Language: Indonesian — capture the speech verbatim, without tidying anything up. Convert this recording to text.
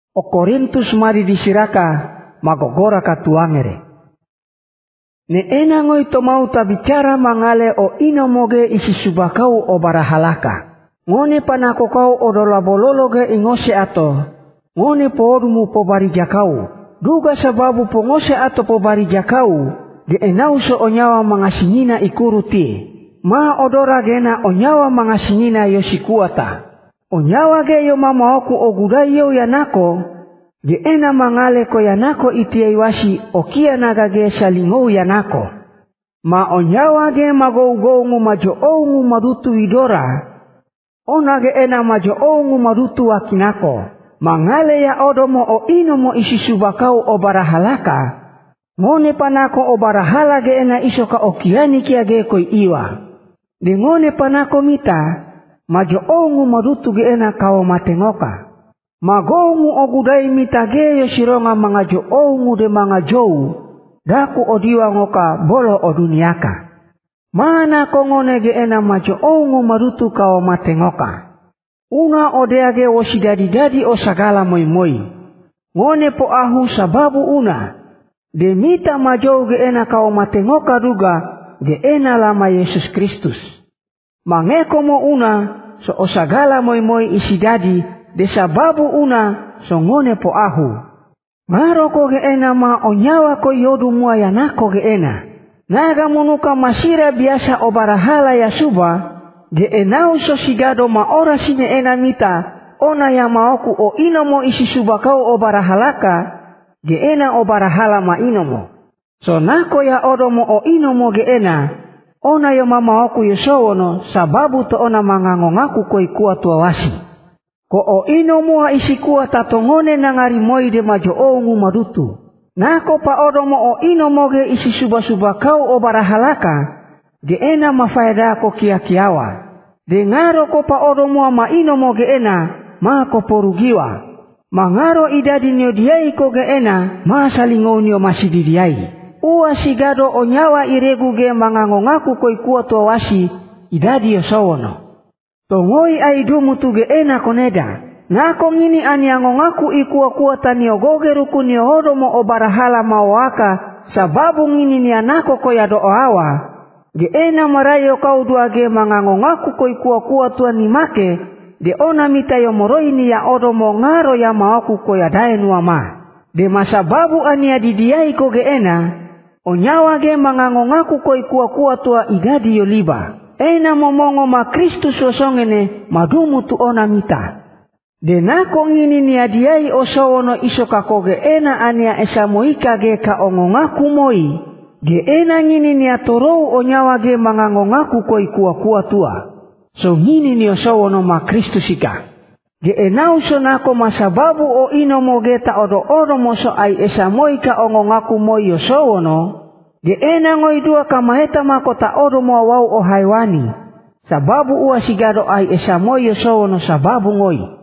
O Korintus mari disiraka magogora katuangere. Ne ena ngoi to mau ta bicara mangale o ino moge isi subakau o barahalaka. Ngone panako kau odola bolologe ingose ato. Ngone porumu po barijakau. Duga sababu pongose ato po barijakau. Ge enau so onyawa mangasingina ikuruti. Ma odora gena onyawa mangasingina yosikuata. Onyawa ge yo mamaoku ogudai yo yanako. Ge ena mangale ko yanako itiai wasi okia naga ge salingou yanako. Ma onyawa ge magou-gou ngu majo ou ngu madutu idora. Ona ge ena majo ou ngu madutu wakinako. Mangale ya odomo o inomo isi subakau o barahalaka. Ngone panako o barahala ge ena isoka okiani kia ge koi iwa. De ngone panako mita. Majo ou ngu madutu ge ena kao matengoka. Magongu ogudai mitage yoshironga mangajo ongu de mangajou. Daku odiwa ngoka bolo o duniaka. Mana kongone ge ena majo ongu marutu kao matengoka. Una odeage wosidadi-dadi o sagala moi-moi. Ngone po ahu sababu una. De mita majo ge ena kao matengoka duga. Ge ena lama Yesus Kristus. Mangeko mo una so o sagala moi-moi isidadi. De sababu una songone po ahu. Ngaro ko ge ena ma onyawa ko yodu mua yanako ge ena. Naga munuka masira biasa o barahala ya suba. Ge enau so sigado ma ora sine ena mita. Ona ya maoku o inomo isi subakau o barahalaka. Ge ena o barahala ma inomo. So nako ya odomo o inomo ge ena. Ona yo mamaoku yosowono sababu to ona mangangongaku koi kuwa tuawasi. Ko o ino mua isikua tatongone nangari moi de majo ongu madutu. Nako pa odomo o ino moge isi suba-suba kau o barahalaka. Ge ena mafaeda ko kia-kiawa. De ngaro ko pa odomo ma ino moge ena. Ma ko porugiwa. Mangaro idadi nyo diai ko ge ena. Ma salingou nyo masididiai. Ua sigado o nyawa iregu ge mangangongaku koi kuwa tuawasi. Idadi yosowono. Tongoi aidumu tuge ena koneda. Nako ngini aniangongaku ikuwa kuwa taniogoge ruku niohodomo o barahala mawaka. Sababu ngini ni anako koya doawa. Ge ena marayo kau duage mangangongaku koi kuwa kuwa tua ni make. De ona mita yomoroi ni ya odomo ngaro ya maoku koya daenua ma. De masababu ania didiai koge ena. Onyawa ge mangangongaku koi kuwa kuwa tua igadi yoliba. Ena momongo ma Kristus osongene madumu tu ona mita. De nako ngini ni adiai osowono isoka koge ena ania esamoika ge ka ongongaku moi. Ge ena ngini ni atorou onyawa ge mangangongaku koi kuwa kuwa tua. So ngini ni osowono ma Kristus ika. Ge enau so nako masababu o inomo ge ta odo-odo moso ai esamoika ongongaku moi osowono. Ge ena ngoi dua kamaheta makota odo mo wau o haiwani. Sababu ua sigado ai esamoy yosowono sababu ngoi.